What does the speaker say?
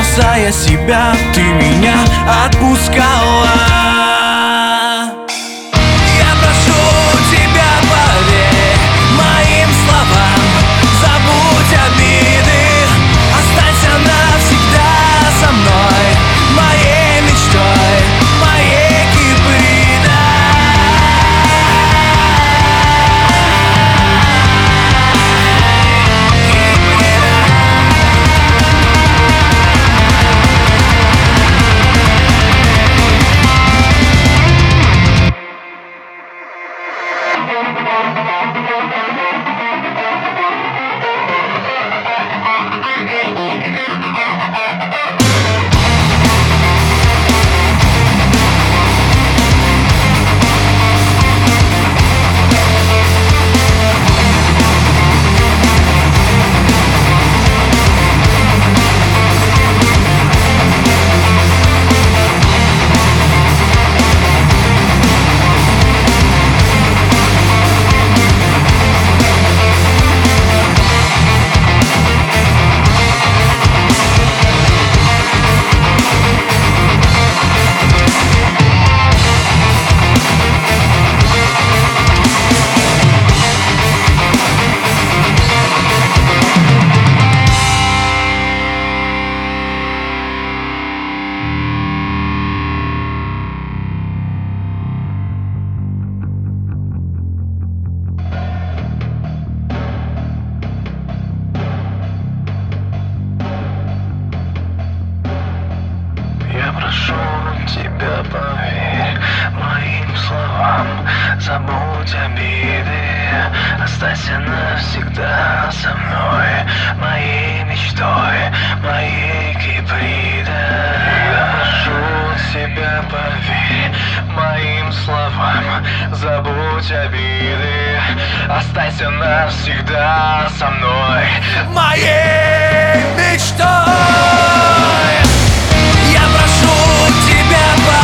спасая себя, ты меня отпускала. Я прошу тебя, поверь моим словам, забудь обиды, останься навсегда со мной, моей мечтой, моей Кипридой. Я прошу тебя, поверь моим словам, забудь обиды, останься навсегда со мной, моей мечтой, моей Кипридой. Я прошу тебя, поверь моим словам, забудь обиды, останься навсегда со мной, Моей мечтой. Я прошу тебя,